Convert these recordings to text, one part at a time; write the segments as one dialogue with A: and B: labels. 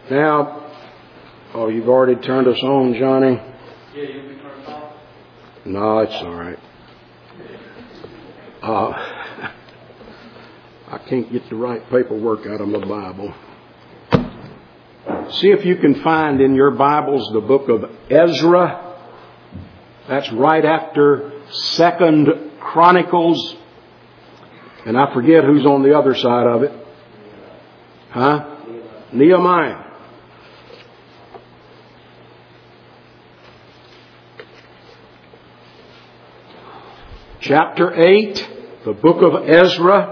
A: Now, oh, you've already turned us on, Johnny.
B: Yeah, you'll be turned off?
A: No, it's all right. I can't get the right paperwork out of my Bible. See if you can find in your Bibles the book of Ezra. That's right after 2 Chronicles. And I forget who's on the other side of it. Huh? Nehemiah. Chapter 8, the book of Ezra.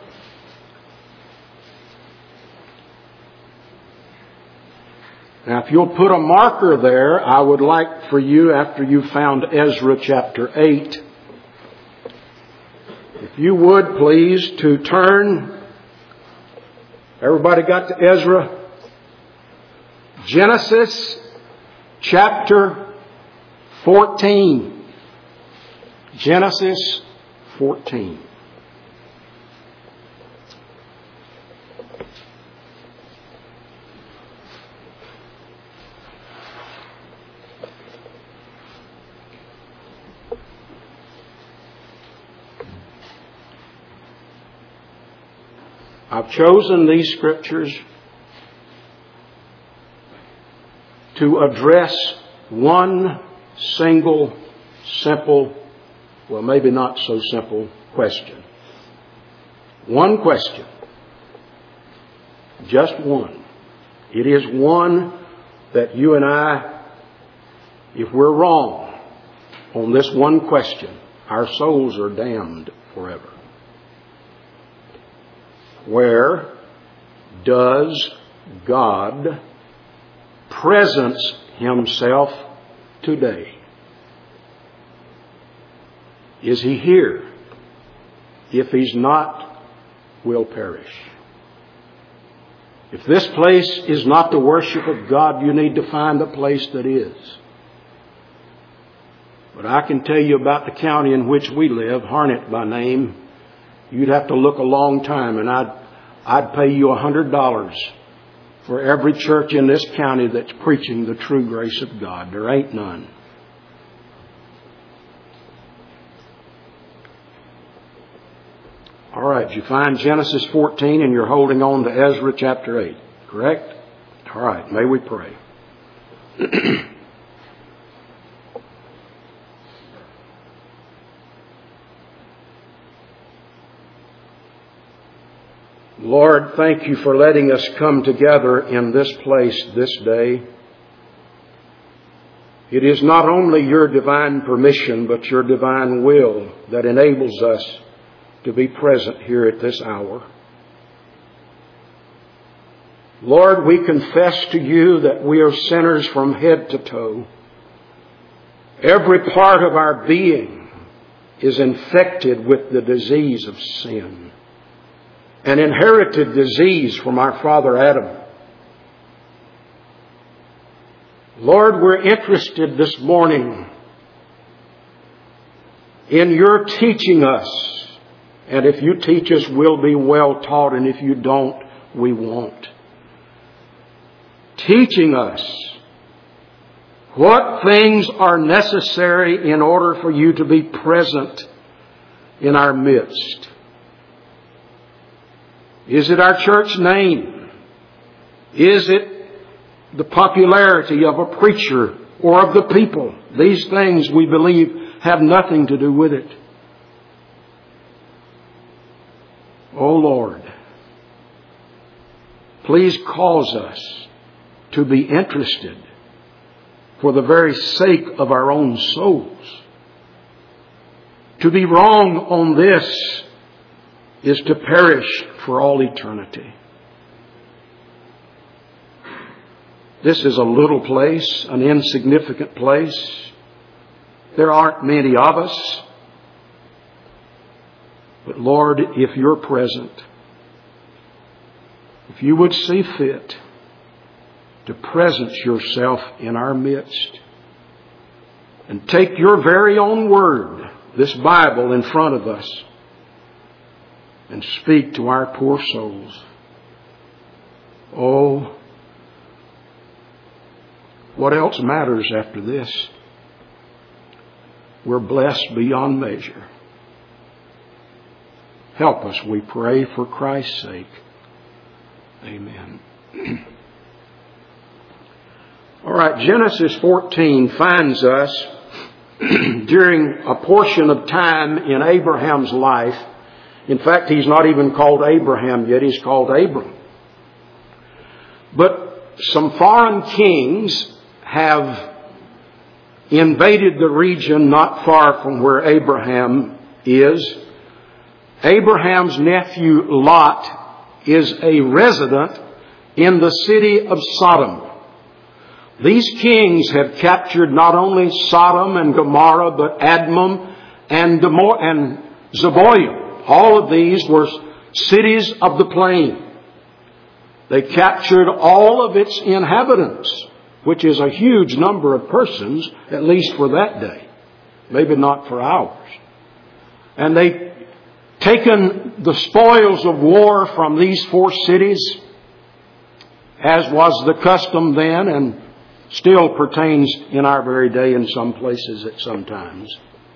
A: Now, if you'll put a marker there, I would like for you, after you found Ezra chapter 8, if you would please, to turn. Everybody got to Ezra? Genesis chapter 14. Genesis 14. I've chosen these scriptures to address one single, simple, well, maybe not so simple question. One question. Just one. It is one that you and I, if we're wrong on this one question, our souls are damned forever. Where does God presence Himself today? Is He here? If He's not, we'll perish. If this place is not the worship of God, you need to find a place that is. But I can tell you about the county in which we live, Harnett by name. You'd have to look a long time, and I'd pay you $100 for every church in this county that's preaching the true grace of God. There ain't none. All right, you find Genesis 14 and you're holding on to Ezra chapter 8, correct? All right, may we pray. Lord, thank you for letting us come together in this place this day. It is not only your divine permission, but your divine will that enables us to be present here at this hour. Lord, we confess to you that we are sinners from head to toe. Every part of our being is infected with the disease of sin. An inherited disease from our father Adam. Lord, we're interested this morning in your teaching us. And if you teach us, we'll be well taught. And if you don't, we won't. Teaching us what things are necessary in order for you to be present in our midst. Is it our church name? Is it the popularity of a preacher or of the people? These things, we believe, have nothing to do with it. Oh Lord, please cause us to be interested for the very sake of our own souls. To be wrong on this is to perish for all eternity. This is a little place, an insignificant place. There aren't many of us. But Lord, if you're present, if you would see fit to presence yourself in our midst and take your very own word, this Bible, in front of us, and speak to our poor souls. Oh, What else matters after this? We're blessed beyond measure. Help us, we pray, for Christ's sake. Amen. All right, Genesis 14 finds us during a portion of time in Abraham's life. In fact, he's not even called Abraham yet, he's called Abram. But some foreign kings have invaded the region not far from where Abraham is. Abraham's nephew Lot is a resident in the city of Sodom. These kings have captured not only Sodom and Gomorrah, but Admah and Zeboiim. All of these were cities of the plain. They captured all of its inhabitants, which is a huge number of persons, at least for that day. Maybe not for ours. And they've taken the spoils of war from these 4 cities, as was the custom then and still pertains in our very day in some places at some times.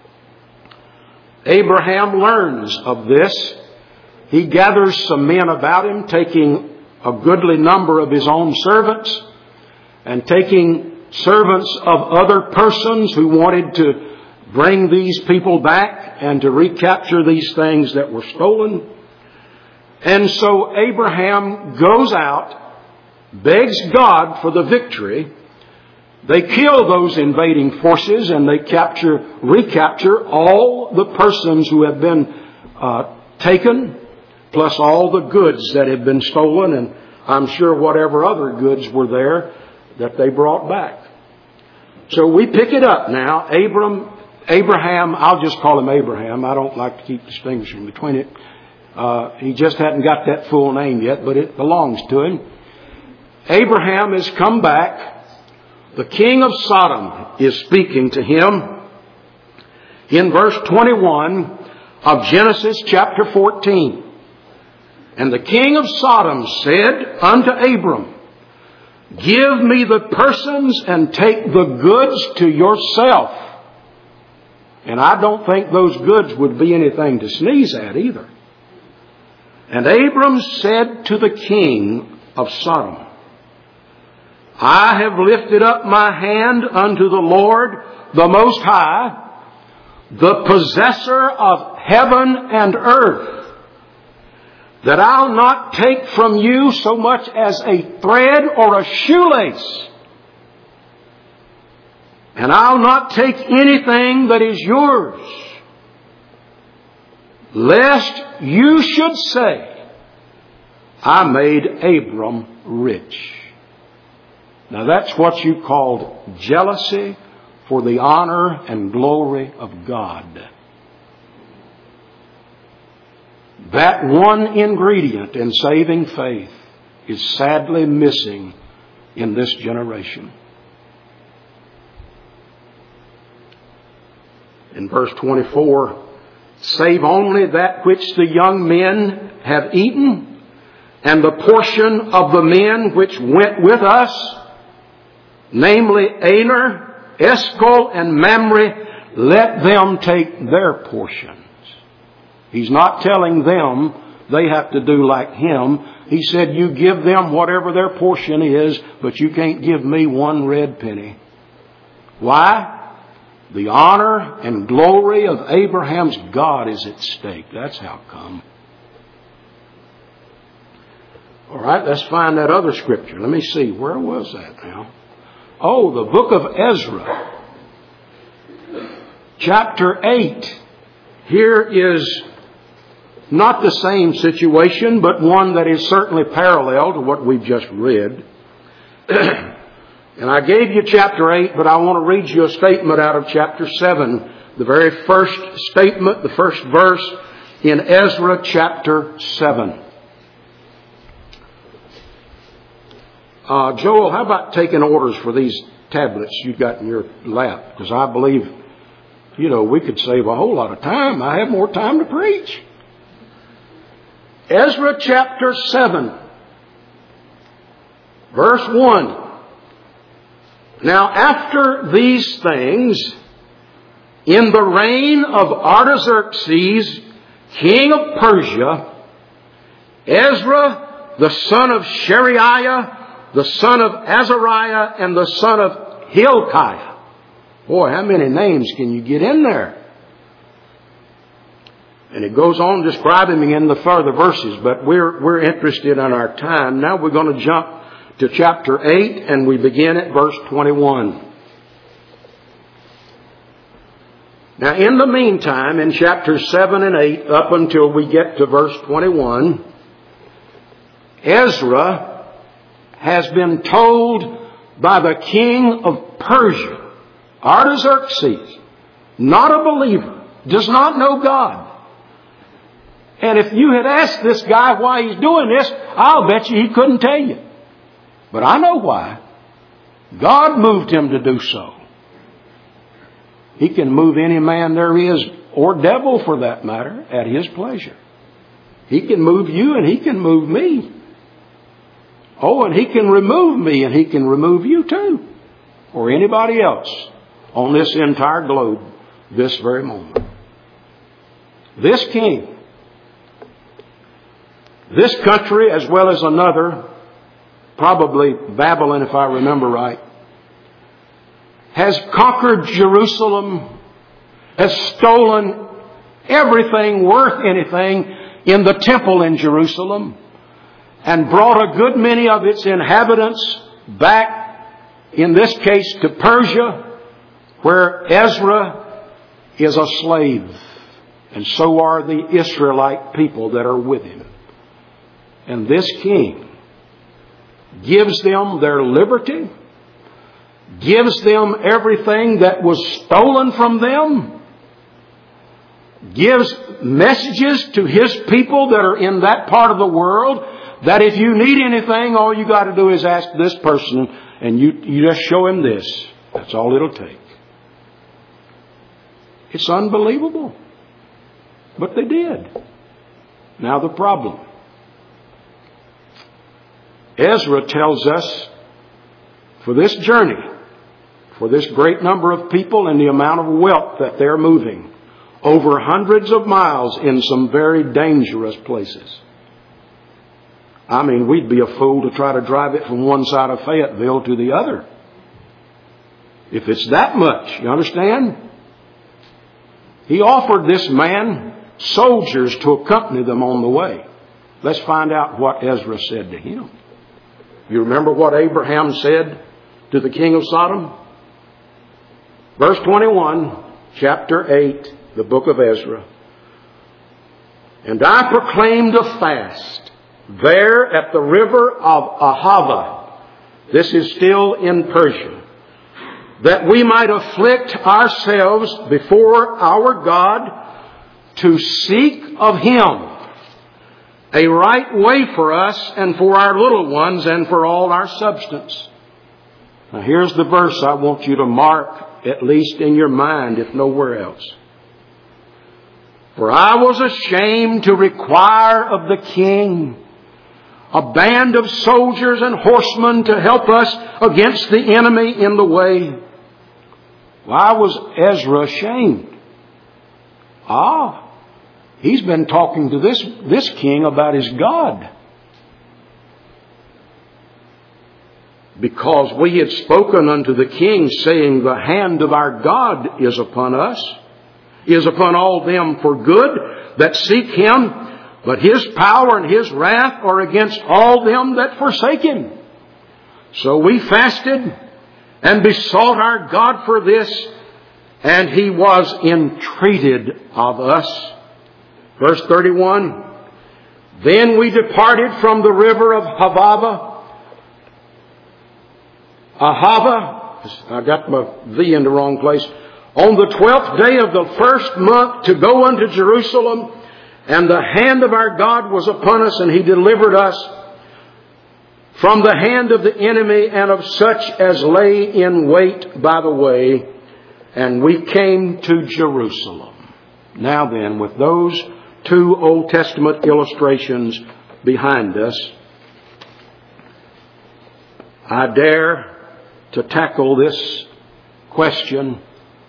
A: Abraham learns of this. He gathers some men about him, taking a goodly number of his own servants and taking servants of other persons who wanted to bring these people back and to recapture these things that were stolen. And so Abraham goes out, begs God for the victory. They kill those invading forces and they recapture all the persons who have been taken, plus all the goods that have been stolen, and I'm sure whatever other goods were there that they brought back. So we pick it up now. Abraham, I'll just call him Abraham. I don't like to keep distinguishing between it. He just hadn't got that full name yet, but it belongs to him. Abraham has come back. The king of Sodom is speaking to him in verse 21 of Genesis chapter 14. And the king of Sodom said unto Abram, give me the persons and take the goods to yourself. And I don't think those goods would be anything to sneeze at either. And Abram said to the king of Sodom, I have lifted up my hand unto the Lord, the Most High, the possessor of heaven and earth, that I'll not take from you so much as a thread or a shoelace. And I'll not take anything that is yours, lest you should say, I made Abram rich. Now that's what you called jealousy for the honor and glory of God. That one ingredient in saving faith is sadly missing in this generation. In verse 24, save only that which the young men have eaten, and the portion of the men which went with us, namely Aner, Eshcol, and Mamre, let them take their portions. He's not telling them they have to do like him. He said, you give them whatever their portion is, but you can't give me one red penny. Why? The honor and glory of Abraham's God is at stake. That's how come. All right, let's find that other scripture. Let me see. Where was that now? Oh, the book of Ezra. Chapter 8. Here is not the same situation, but one that is certainly parallel to what we've just read. And I gave you chapter 8, but I want to read you a statement out of chapter 7. The very first statement, the first verse in Ezra chapter 7. Joel, how about taking orders for these tablets you've got in your lap? Because I believe, we could save a whole lot of time. I have more time to preach. Ezra chapter 7, verse 1. Now, after these things, in the reign of Artaxerxes, king of Persia, Ezra, the son of Shariah, the son of Azariah, and the son of Hilkiah. Boy, how many names can you get in there? And it goes on describing in the further verses, but we're interested in our time. Now we're going to jump to chapter 8, and we begin at verse 21. Now, in the meantime, in chapters 7 and 8, up until we get to verse 21, Ezra has been told by the king of Persia, Artaxerxes, not a believer, does not know God. And if you had asked this guy why he's doing this, I'll bet you he couldn't tell you. But I know why. God moved him to do so. He can move any man there is, or devil for that matter, at His pleasure. He can move you and He can move me. Oh, and He can remove me and He can remove you too. Or anybody else on this entire globe this very moment. This king, this country as well as another, probably Babylon if I remember right, has conquered Jerusalem, has stolen everything worth anything in the temple in Jerusalem, and brought a good many of its inhabitants back, in this case to Persia, where Ezra is a slave, and so are the Israelite people that are with him. And this king gives them their liberty, gives them everything that was stolen from them, gives messages to His people that are in that part of the world that if you need anything, all you got to do is ask this person and you just show him this. That's all it'll take. It's unbelievable. But they did. Now the problem. Ezra tells us for this journey, for this great number of people and the amount of wealth that they're moving, over hundreds of miles in some very dangerous places. I mean, we'd be a fool to try to drive it from one side of Fayetteville to the other. If it's that much, you understand? He offered this man soldiers to accompany them on the way. Let's find out what Ezra said to him. You remember what Abraham said to the king of Sodom? Verse 21, chapter 8, the book of Ezra. And I proclaimed a fast there at the river of Ahava. This is still in Persia. That we might afflict ourselves before our God to seek of Him a right way for us and for our little ones and for all our substance. Now here's the verse I want you to mark, at least in your mind, if nowhere else. For I was ashamed to require of the king a band of soldiers and horsemen to help us against the enemy in the way. Why was Ezra ashamed? He's been talking to this king about his God. Because we had spoken unto the king, saying, the hand of our God is upon us, is upon all them for good that seek Him, but His power and His wrath are against all them that forsake Him. So we fasted and besought our God for this, and He was entreated of us. Verse 31, then we departed from the river of Ahava. I got my V in the wrong place. On the 12th day of the first month to go unto Jerusalem, and the hand of our God was upon us, and He delivered us from the hand of the enemy and of such as lay in wait by the way, and we came to Jerusalem. Now then, with those two Old Testament illustrations behind us, I dare to tackle this question: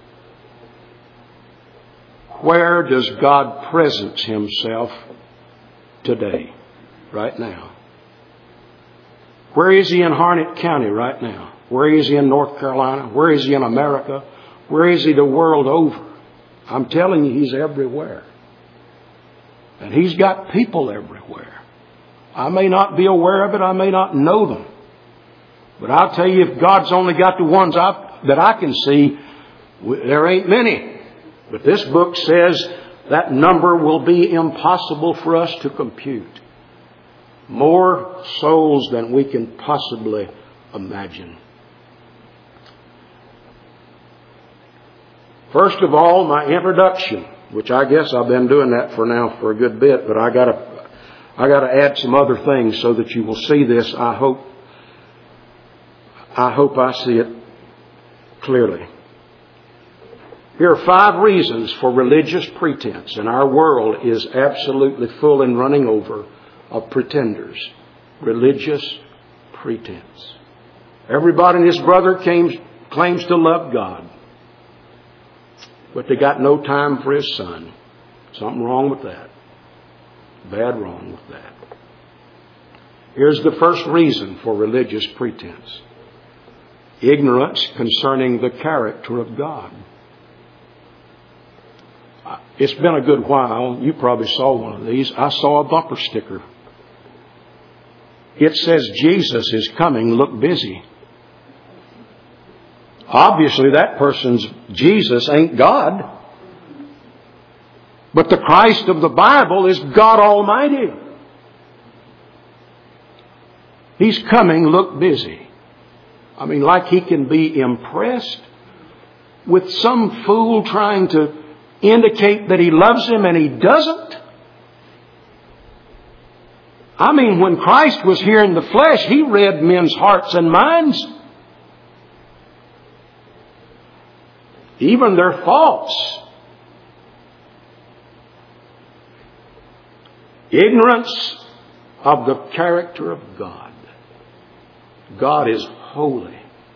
A: where does God presence Himself today, right now? Where is He in Harnett County right now? Where is He in North Carolina? Where is He in America? Where is He the world over? I'm telling you, He's everywhere. And He's got people everywhere. I may not be aware of it. I may not know them. But I'll tell you, if God's only got the ones that I can see, there ain't many. But this book says that number will be impossible for us to compute. More souls than we can possibly imagine. First of all, my introduction, which I guess I've been doing that for a good bit, but I gotta add some other things so that you will see this. I hope I see it clearly. Here are 5 reasons for religious pretense, and our world is absolutely full and running over of pretenders. Religious pretense. Everybody and his brother claims to love God, but they got no time for His Son. Something wrong with that. Bad wrong with that. Here's the first reason for religious pretense: ignorance concerning the character of God. It's been a good while. You probably saw one of these. I saw a bumper sticker. It says, "Jesus is coming, look busy." Obviously, that person's Jesus ain't God. But the Christ of the Bible is God Almighty. He's coming, look busy. I mean, like He can be impressed with some fool trying to indicate that he loves him and he doesn't. I mean, when Christ was here in the flesh, He read men's hearts and minds. Even their thoughts. Ignorance of the character of God. God is holy.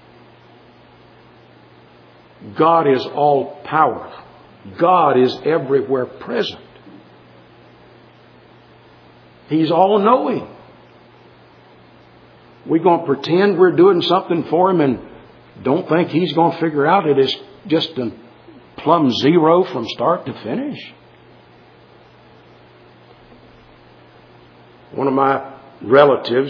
A: God is all powerful. God is everywhere present. He's all knowing. We're going to pretend we're doing something for Him and don't think He's going to figure out it is just a plumb zero from start to finish. One of my relatives,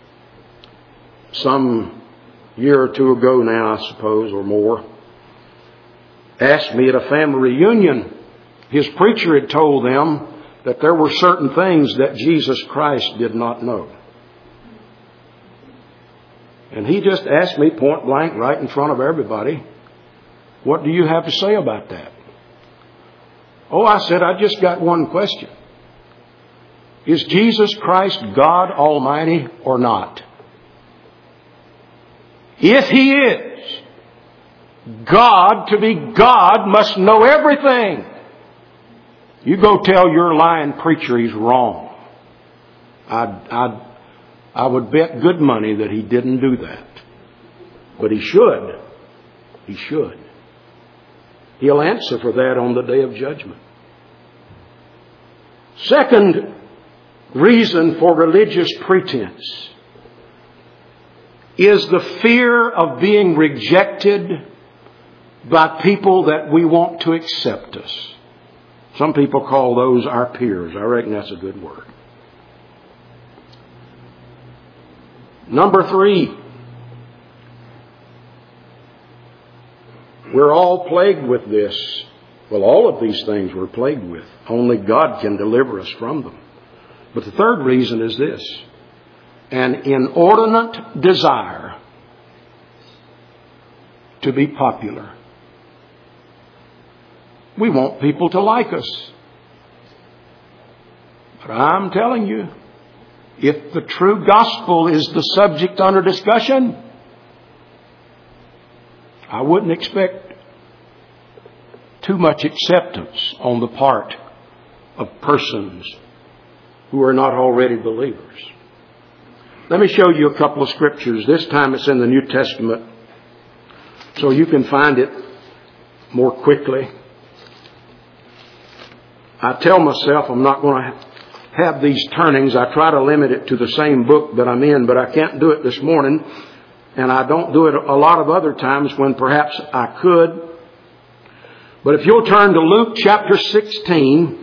A: some year or two ago now, I suppose, or more, asked me at a family reunion, his preacher had told them that there were certain things that Jesus Christ did not know. And he just asked me point blank right in front of everybody, "What do you have to say about that?" Oh, I said, "I just got one question. Is Jesus Christ God Almighty or not? If He is, God, to be God, must know everything. You go tell your lying preacher he's wrong." I would bet good money that he didn't do that. But he should. He should. He'll answer for that on the day of judgment. Second reason for religious pretense is the fear of being rejected by people that we want to accept us. Some people call those our peers. I reckon that's a good word. Number 3, we're all plagued with this. Well, all of these things we're plagued with. Only God can deliver us from them. But the third reason is this: an inordinate desire to be popular. We want people to like us. But I'm telling you, if the true gospel is the subject under discussion, I wouldn't expect too much acceptance on the part of persons who are not already believers. Let me show you a couple of scriptures. This time it's in the New Testament. so you can find it more quickly. I tell myself I'm not going to have these turnings. I try to limit it to the same book that I'm in, but I can't do it this morning. And I don't do it a lot of other times when perhaps I could. But if you'll turn to Luke chapter 16.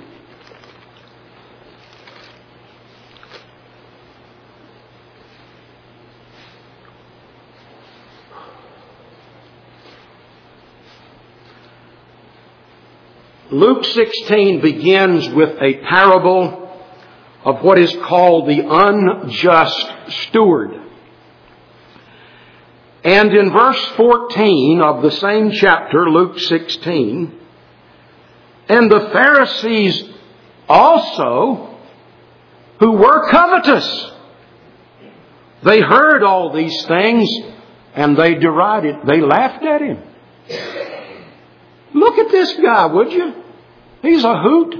A: Luke 16 begins with a parable of what is called the unjust steward. And in verse 14 of the same chapter, Luke 16, and the Pharisees also, who were covetous, they heard all these things and they derided, they laughed at him. Look at this guy, would you? He's a hoot.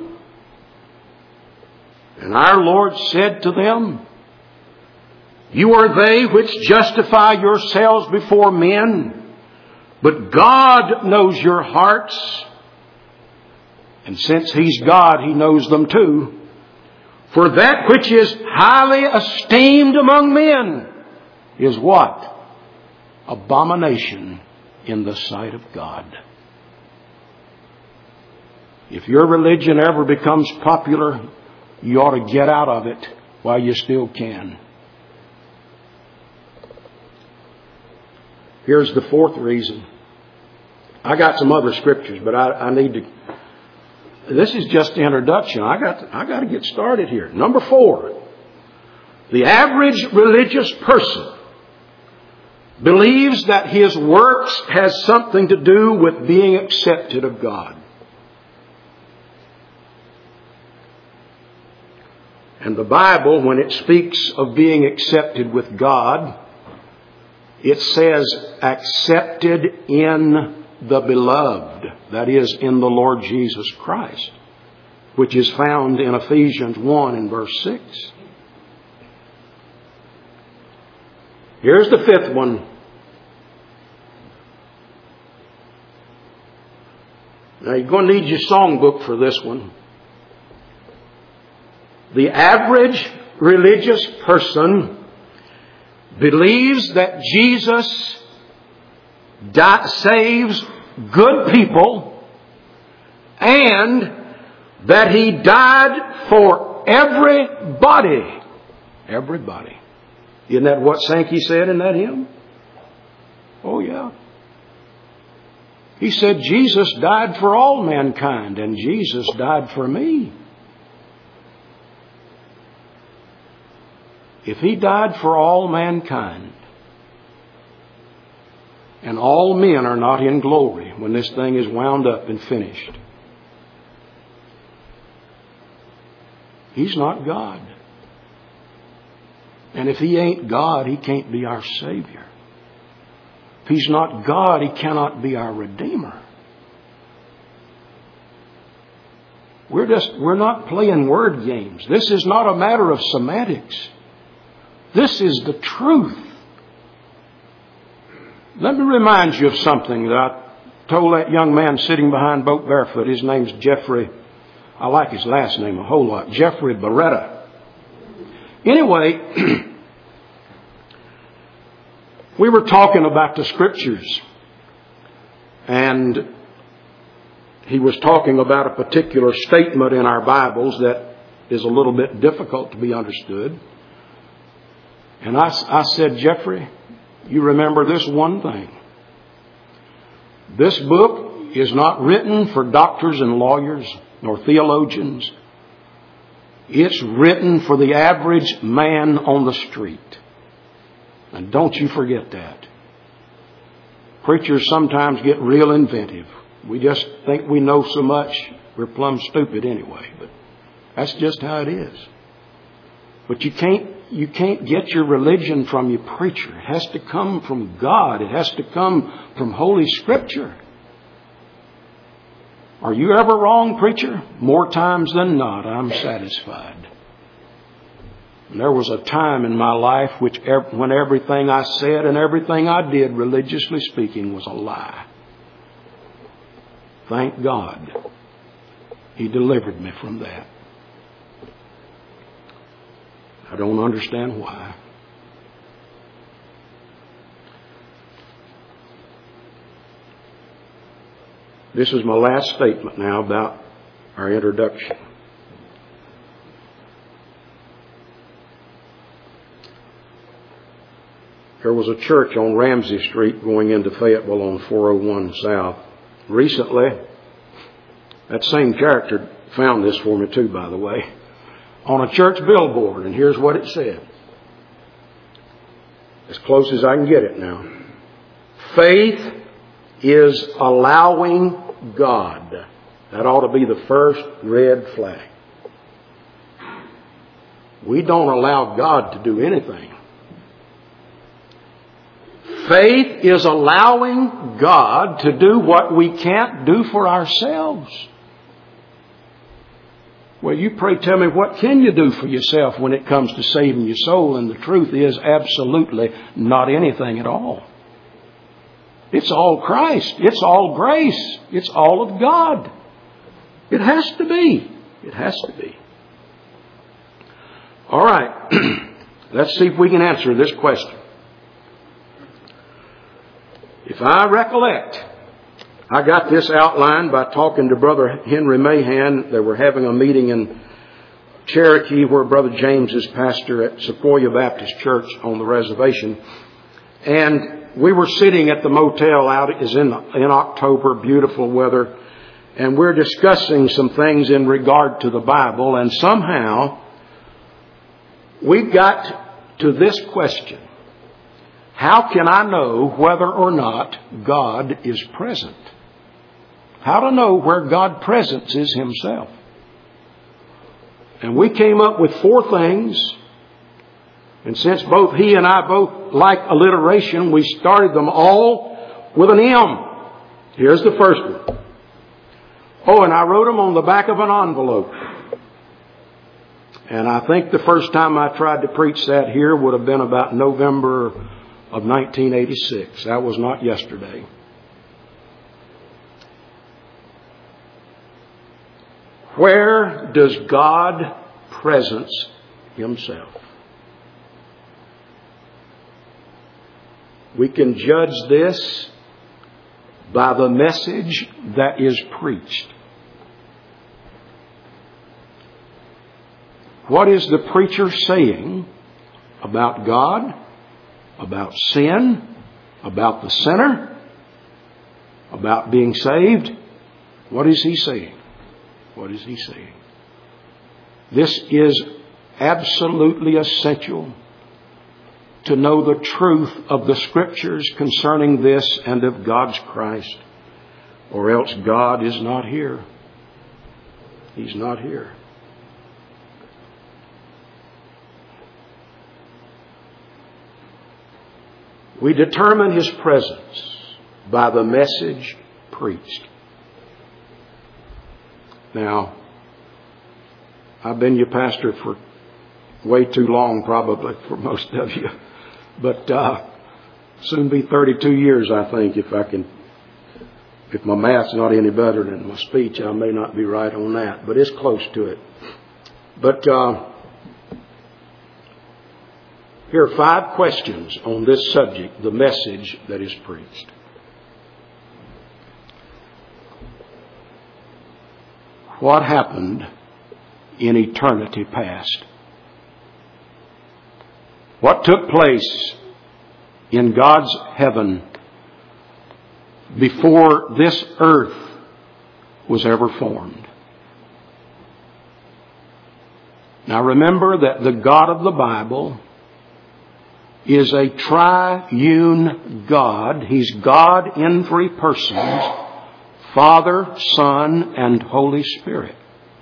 A: And our Lord said to them, you are they which justify yourselves before men, but God knows your hearts. And since He's God, He knows them too. For that which is highly esteemed among men is what? Abomination in the sight of God. If your religion ever becomes popular, you ought to get out of it while you still can. Here's the fourth reason. I got some other scriptures, but I need to. This is just the introduction. I got to get started here. Number 4. The average religious person believes that his works has something to do with being accepted of God. And the Bible, when it speaks of being accepted with God, it says accepted in the beloved. That is, in the Lord Jesus Christ, which is found in Ephesians 1 and verse 6. Here's the 5th one. Now you're going to need your songbook for this one. The average religious person believes that Jesus saves good people and that He died for everybody. Everybody. Isn't that what Sankey said in that hymn? Oh yeah. He said Jesus died for all mankind and Jesus died for me. If He died for all mankind, and all men are not in glory when this thing is wound up and finished, He's not God. And if He ain't God, He can't be our Savior. If He's not God, He cannot be our Redeemer. We're not playing word games. This is not a matter of semantics. This is the truth. Let me remind you of something that I told that young man sitting behind Boat Barefoot. His name's Jeffrey. I like his last name a whole lot. Jeffrey Beretta. Anyway, we were talking about the Scriptures. And he was talking about a particular statement in our Bibles that is a little bit difficult to be understood. And I said, Jeffrey, you remember this one thing. This book is not written for doctors and lawyers nor theologians. It's written for the average man on the street. And don't you forget that. Preachers sometimes get real inventive. We just think we know so much, we're plumb stupid anyway. But that's just how it is. But you can't get your religion from your preacher. It has to come from God. It has to come from Holy Scripture. Are you ever wrong, preacher? More times than not, I'm satisfied. And there was a time in my life when everything I said and everything I did, religiously speaking, was a lie. Thank God He delivered me from that. I don't understand why. This is my last statement now about our introduction. There was a church on Ramsey Street going into Fayetteville on 401 South. Recently, that same character found this for me too, by the way, on a church billboard, and here's what it said. As close as I can get it now. Faith is allowing God. That ought to be the first red flag. We don't allow God to do anything. Faith is allowing God to do what we can't do for ourselves. Well, you pray tell me, what can you do for yourself when it comes to saving your soul? And the truth is absolutely not anything at all. It's all Christ. It's all grace. It's all of God. It has to be. It has to be. All right. Let's see if we can answer this question. If I recollect, I got this outlined by talking to Brother Henry Mahan. They were having a meeting in Cherokee where Brother James is pastor at Sequoia Baptist Church on the reservation. And we were sitting at the motel out. It is in October, beautiful weather. And we're discussing some things in regard to the Bible. And somehow we got to this question. How can I know whether or not God is present? How to know where God presences Himself? And we came up with 4 things. And since both he and I both like alliteration, we started them all with an M. Here's the first one. Oh, and I wrote them on the back of an envelope. And I think the first time I tried to preach that here would have been about November of 1986. That was not yesterday. Where does God presence Himself? We can judge this by the message that is preached. What is the preacher saying about God, about sin, about the sinner, about being saved? What is he saying? What is he saying? This is absolutely essential to know the truth of the Scriptures concerning this and of God's Christ, or else God is not here. He's not here. We determine His presence by the message preached. Now, I've been your pastor for way too long, probably, for most of you. But soon be 32 years, I think, if my math's not any better than my speech. I may not be right on that, but it's close to it. But here are 5 questions on this subject, the message that is preached. What happened in eternity past? What took place in God's heaven before this earth was ever formed? Now remember that the God of the Bible is a triune God. He's God in 3 persons, Father, Son, and Holy Spirit.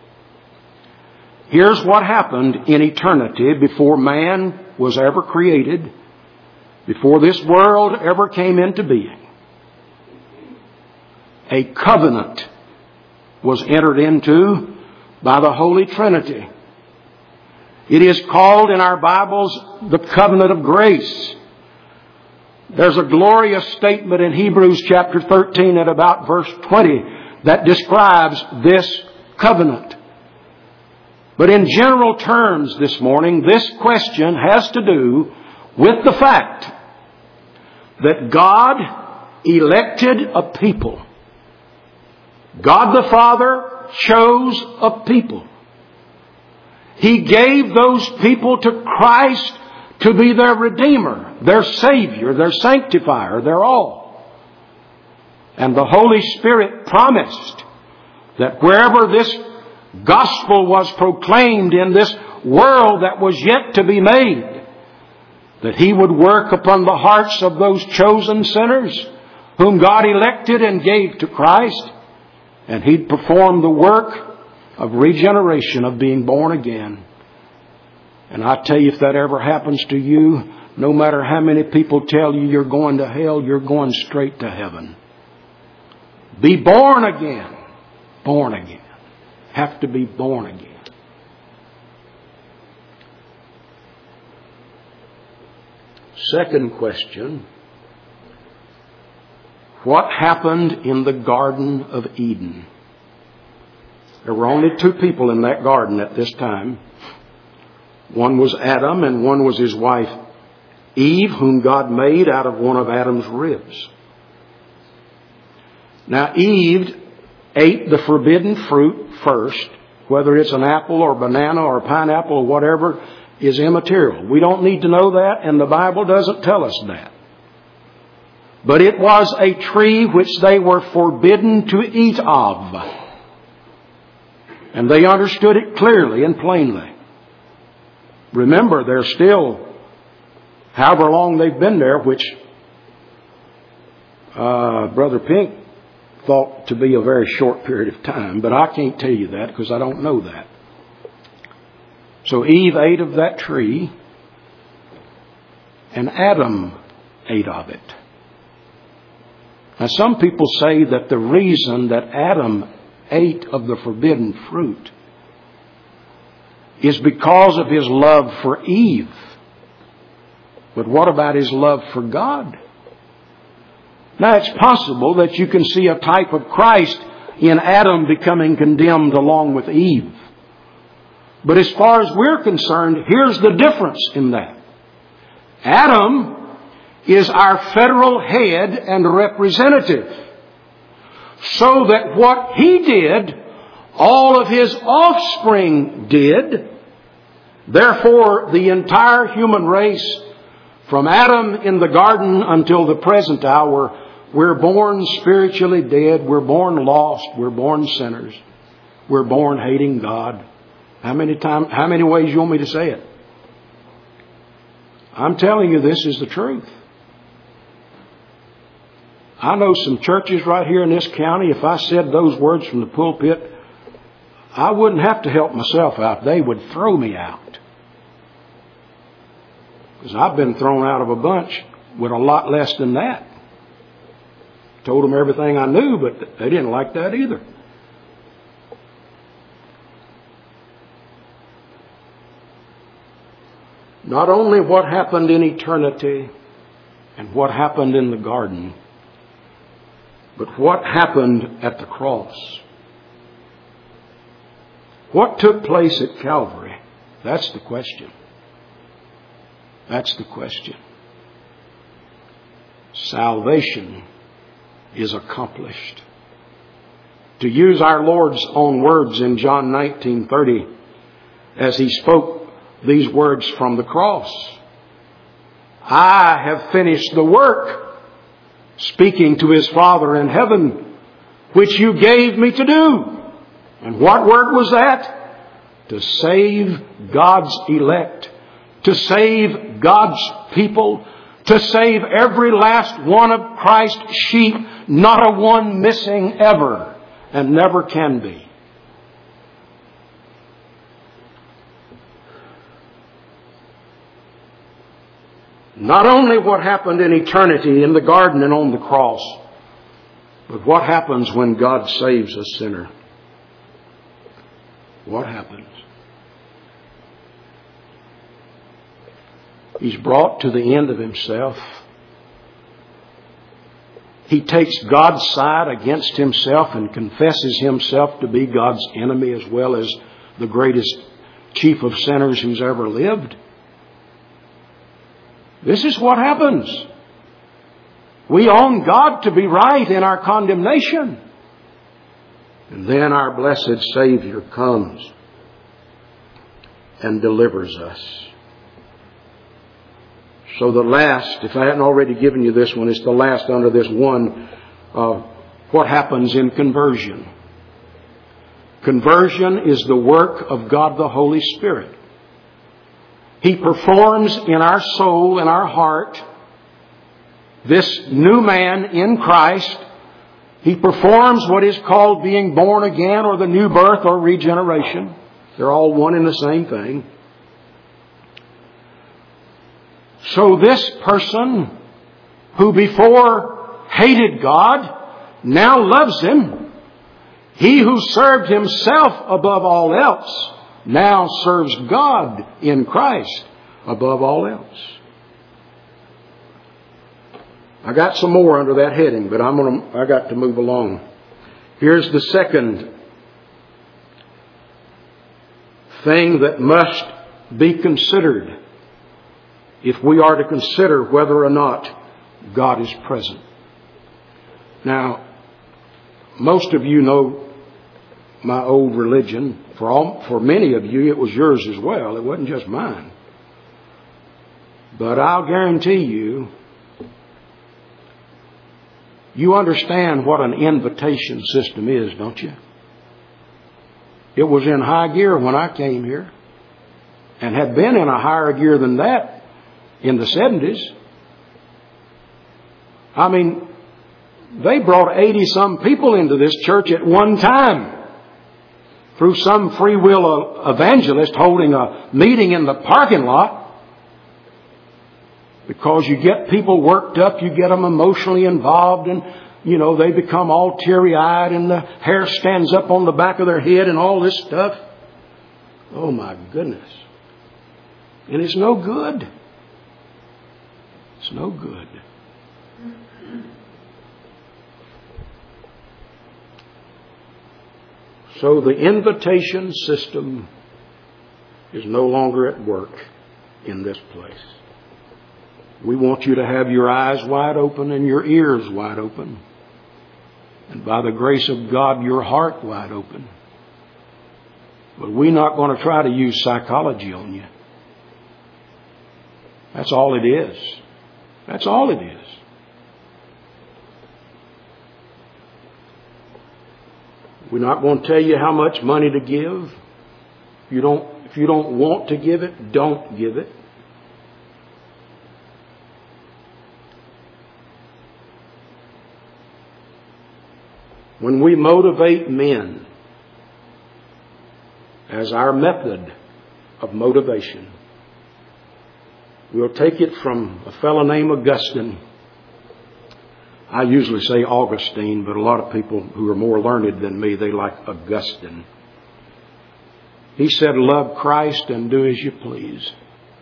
A: Here's what happened in eternity before man was ever created, before this world ever came into being. A covenant was entered into by the Holy Trinity. It is called in our Bibles the covenant of grace. There's a glorious statement in Hebrews chapter 13 at about verse 20 that describes this covenant. But in general terms this morning, this question has to do with the fact that God elected a people. God the Father chose a people. He gave those people to Christ to be their Redeemer, their Savior, their Sanctifier, their all. And the Holy Spirit promised that wherever this gospel was proclaimed in this world that was yet to be made, that He would work upon the hearts of those chosen sinners whom God elected and gave to Christ, and He'd perform the work of regeneration, of being born again. And I tell you, if that ever happens to you, no matter how many people tell you you're going to hell, you're going straight to heaven. Be born again. Born again. Have to be born again. Second question. What happened in the Garden of Eden? There were only two people in that garden at this time. One was Adam and one was his wife Eve, whom God made out of one of Adam's ribs. Now Eve ate the forbidden fruit first. Whether it's an apple or banana or pineapple or whatever is immaterial. We don't need to know that, and the Bible doesn't tell us that. But it was a tree which they were forbidden to eat of. And they understood it clearly and plainly. Remember, they're still, however long they've been there, which Brother Pink thought to be a very short period of time. But I can't tell you that because I don't know that. So Eve ate of that tree, and Adam ate of it. Now some people say that the reason that Adam ate of the forbidden fruit is because of his love for Eve. But what about his love for God? Now it's possible that you can see a type of Christ in Adam becoming condemned along with Eve. But as far as we're concerned, here's the difference in that. Adam is our federal head and representative. So that what he did, all of his offspring did. Therefore, the entire human race, from Adam in the garden until the present hour, we're born spiritually dead. We're born lost. We're born sinners. We're born hating God. How many ways you want me to say it? I'm telling you, this is the truth. I know some churches right here in this county, if I said those words from the pulpit, I wouldn't have to help myself out. They would throw me out. Because I've been thrown out of a bunch with a lot less than that. Told them everything I knew, but they didn't like that either. Not only what happened in eternity and what happened in the garden, but what happened at the cross. What took place at Calvary? That's the question. That's the question. Salvation is accomplished. To use our Lord's own words in John 19:30, as He spoke these words from the cross, I have finished the work, speaking to His Father in heaven, which you gave me to do. And what word was that? To save God's elect, to save God's people, to save every last one of Christ's sheep, not a one missing ever, and never can be. Not only what happened in eternity in the garden and on the cross, but what happens when God saves a sinner? What happens? He's brought to the end of himself. He takes God's side against himself and confesses himself to be God's enemy as well as the greatest chief of sinners who's ever lived. This is what happens. We own God to be right in our condemnation. And then our blessed Savior comes and delivers us. So the last, if I hadn't already given you this one, it's the last under this one, what happens in conversion. Conversion is the work of God the Holy Spirit. He performs in our soul, in our heart, this new man in Christ. He performs what is called being born again or the new birth or regeneration. They're all one and the same thing. So this person who before hated God now loves Him. He who served himself above all else now serves God in Christ above all else. I got some more under that heading, but I got to move along. Here's the second thing that must be considered if we are to consider whether or not God is present. Now, most of you know my old religion. For many of you, it was yours as well. It wasn't just mine. But I'll guarantee you, you understand what an invitation system is, don't you? It was in high gear when I came here, and had been in a higher gear than that in the 70s. I mean, they brought 80-some people into this church at one time through some free will evangelist holding a meeting in the parking lot. Because you get people worked up, you get them emotionally involved, and, they become all teary-eyed and the hair stands up on the back of their head and all this stuff. Oh my goodness. And it's no good. It's no good. So the invitation system is no longer at work in this place. We want you to have your eyes wide open and your ears wide open. And by the grace of God, your heart wide open. But we're not going to try to use psychology on you. That's all it is. That's all it is. We're not going to tell you how much money to give. If you don't want to give it, don't give it. When we motivate men as our method of motivation, we'll take it from a fellow named Augustine. I usually say Augustine, but a lot of people who are more learned than me, they like Augustine. He said, love Christ and do as you please.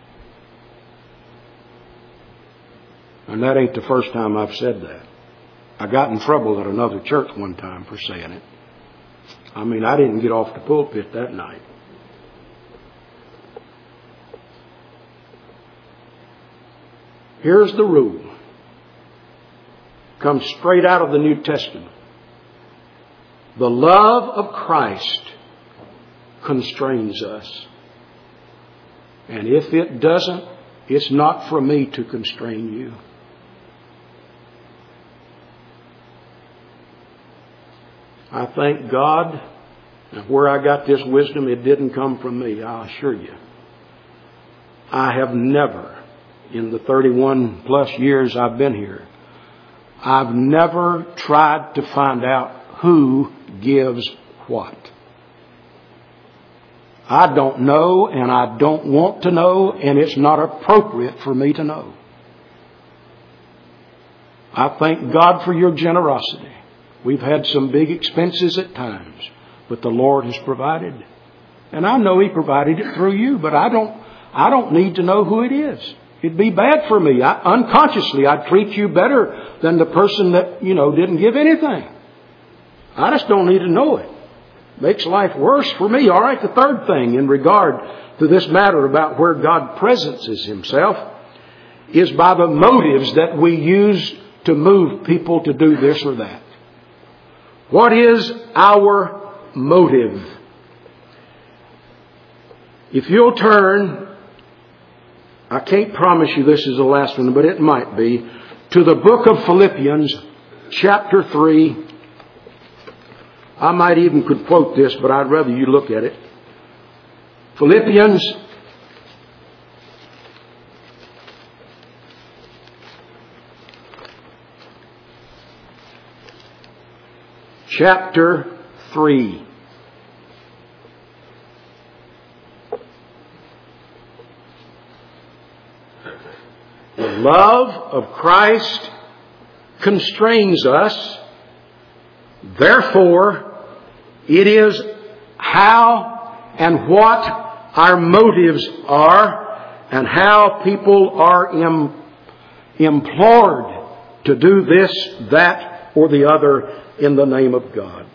A: And that ain't the first time I've said that. I got in trouble at another church one time for saying it. I mean, I didn't get off the pulpit that night. Here's the rule. Comes straight out of the New Testament. The love of Christ constrains us. And if it doesn't, it's not for me to constrain you. I thank God, and where I got this wisdom, it didn't come from me, I assure you. I have never, in the 31 plus years I've been here, I've never tried to find out who gives what. I don't know, and I don't want to know, and it's not appropriate for me to know. I thank God for your generosity. We've had some big expenses at times, but the Lord has provided. And I know He provided it through you, but I don't need to know who it is. It'd be bad for me. Unconsciously, I'd treat you better than the person that, didn't give anything. I just don't need to know it. Makes life worse for me. All right, the third thing in regard to this matter about where God presences Himself is by the motives that we use to move people to do this or that. What is our motive? If you'll turn, I can't promise you this is the last one, but it might be, to the book of Philippians, chapter 3. I might even could quote this, but I'd rather you look at it. Philippians chapter 3. The love of Christ constrains us. Therefore, it is how and what our motives are and how people are implored to do this, that, or the other in the name of God.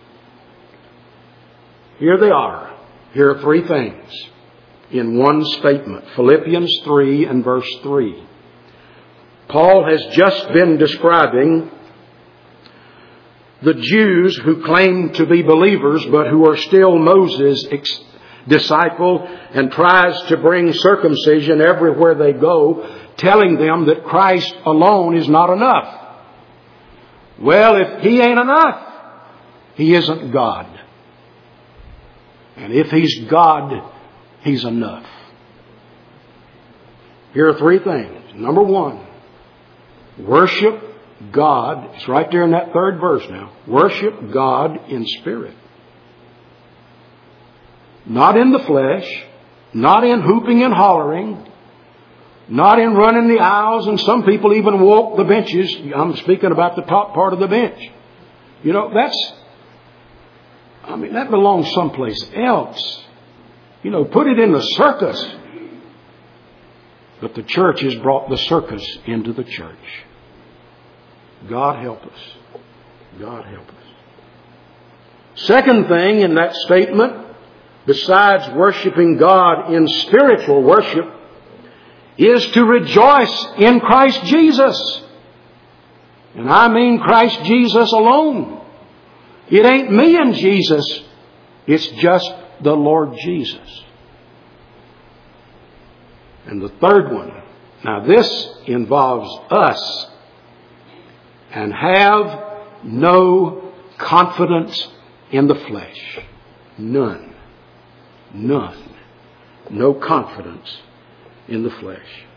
A: Here they are. Here are three things in one statement. Philippians 3 and verse 3. Paul has just been describing the Jews who claim to be believers but who are still Moses' disciple and tries to bring circumcision everywhere they go, telling them that Christ alone is not enough. Well, if He ain't enough, He isn't God. And if He's God, He's enough. Here are three things. Number one, worship God. It's right there in that third verse now. Worship God in spirit. Not in the flesh. Not in hooping and hollering. Not in running the aisles, and some people even walk the benches. I'm speaking about the top part of the bench. That belongs someplace else. Put it in the circus. But the church has brought the circus into the church. God help us. God help us. Second thing in that statement, besides worshiping God in spiritual worship, is to rejoice in Christ Jesus. And I mean Christ Jesus alone. It ain't me and Jesus. It's just the Lord Jesus. And the third one. Now this involves us. And have no confidence in the flesh. None. None. No confidence in the flesh.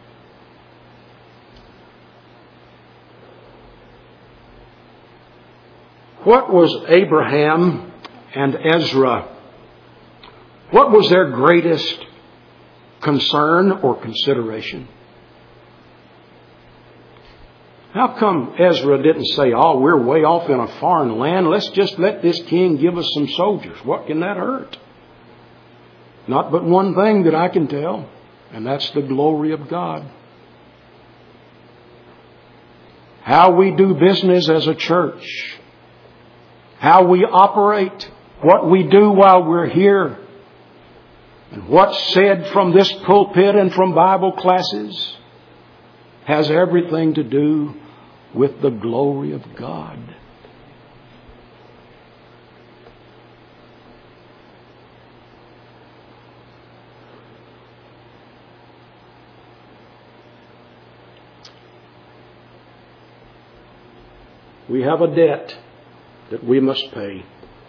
A: What was Abraham and Ezra? What was their greatest concern or consideration? How come Ezra didn't say, we're way off in a foreign land. Let's just let this king give us some soldiers. What can that hurt? Not but one thing that I can tell. And that's the glory of God. How we do business as a church. How we operate. What we do while we're here. And what's said from this pulpit and from Bible classes has everything to do with the glory of God. We have a debt that we must pay.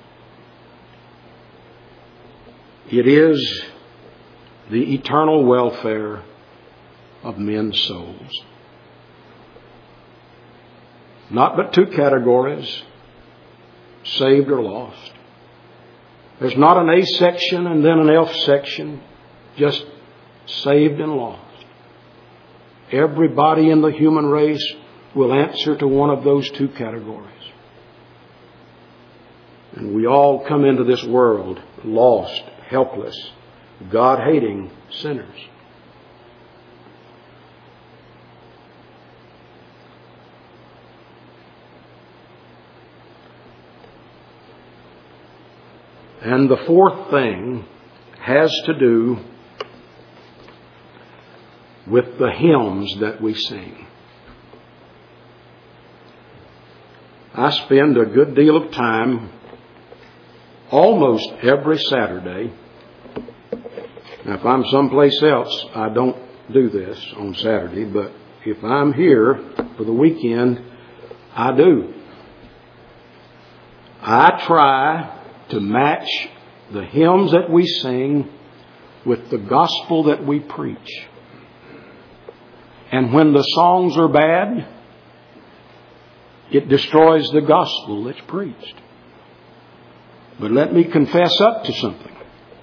A: It is the eternal welfare of men's souls. Not but two categories, saved or lost. There's not an A section and then an F section, just saved and lost. Everybody in the human race will answer to one of those two categories. And we all come into this world lost, helpless, God-hating sinners. And the fourth thing has to do with the hymns that we sing. I spend a good deal of time almost every Saturday. Now, if I'm someplace else, I don't do this on Saturday, but if I'm here for the weekend, I do. I try to match the hymns that we sing with the gospel that we preach. And when the songs are bad, it destroys the gospel that's preached. But let me confess up to something.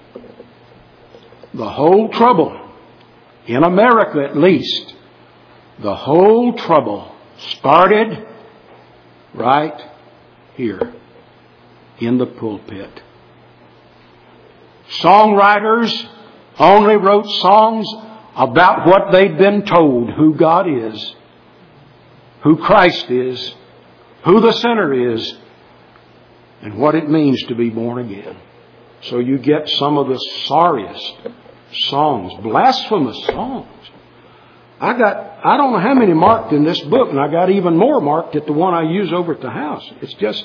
A: The whole trouble, in America at least, the whole trouble started right here in the pulpit. Songwriters only wrote songs about what they'd been told, who God is, who Christ is, who the sinner is, and what it means to be born again. So you get some of the sorriest songs, blasphemous songs. I don't know how many marked in this book, and I got even more marked at the one I use over at the house. It's just,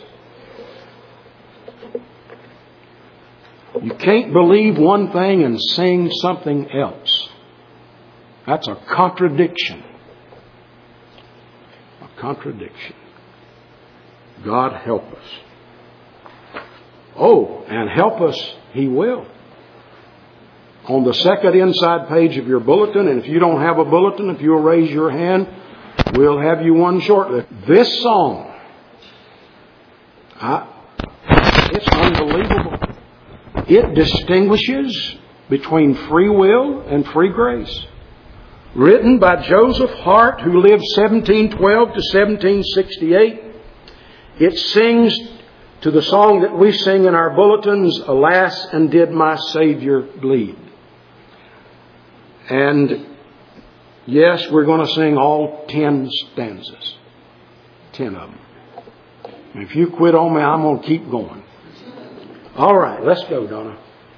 A: you can't believe one thing and sing something else. That's a contradiction. A contradiction. God help us. Oh, and help us He will. On the second inside page of your bulletin, and if you don't have a bulletin, if you'll raise your hand, we'll have you one shortly. This song, it's unbelievable. It distinguishes between free will and free grace. Written by Joseph Hart, who lived 1712 to 1768. It sings to the song that we sing in our bulletins, Alas, and Did My Savior Bleed? And yes, we're going to sing all 10 stanzas. 10 of them. And if you quit on me, I'm going to keep going. All right, let's go, Donna.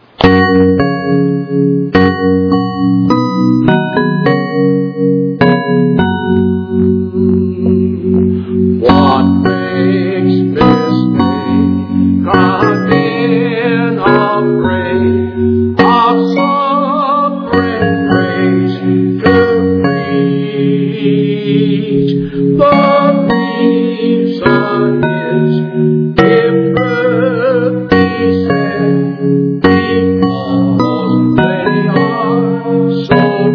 A: What makes this day come in a ray of sovereign grace to preach? The reason is if he said, because they are so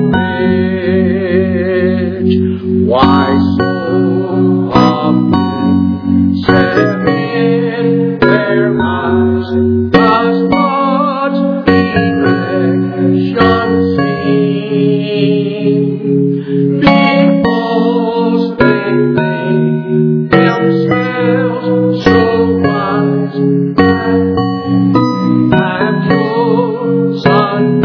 A: rich. Why so often set in their eyes does much election seem, because they think themselves so wise and chosen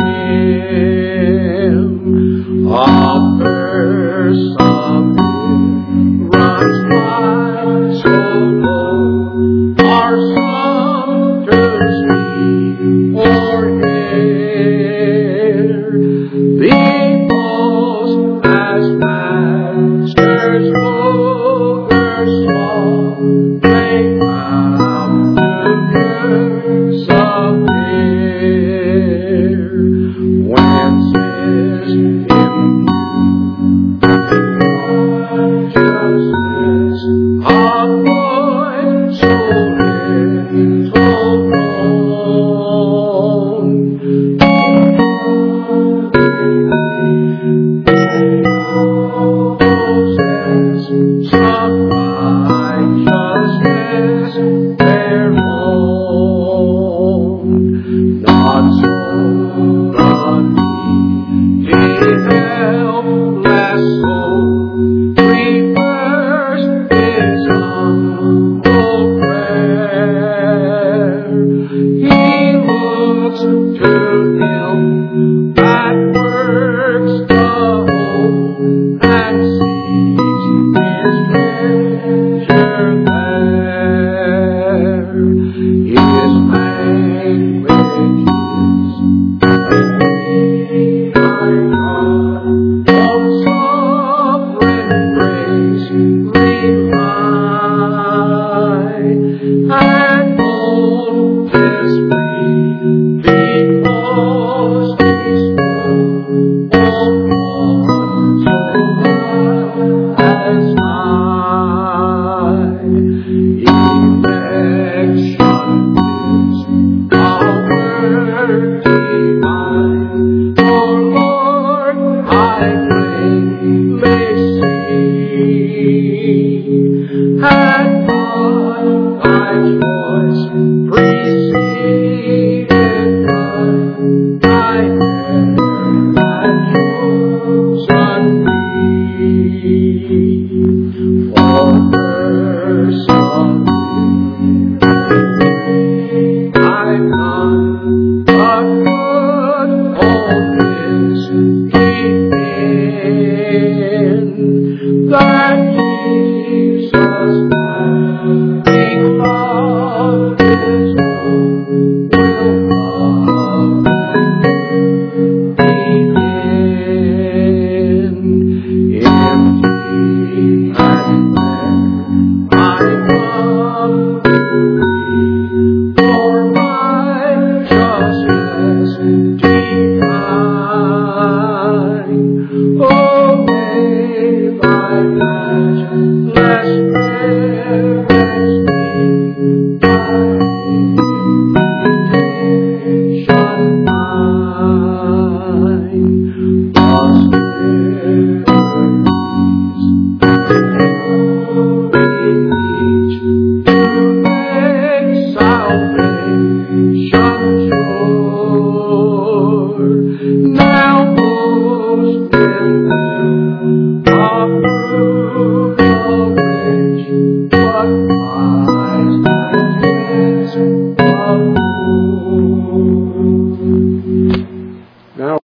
A: Him. A person runs wide so low, are some to see or hear, because as masters over small, they found to persevere. Whence is impute righteousness, avoid so little known. Possess some righteousness their own, not so the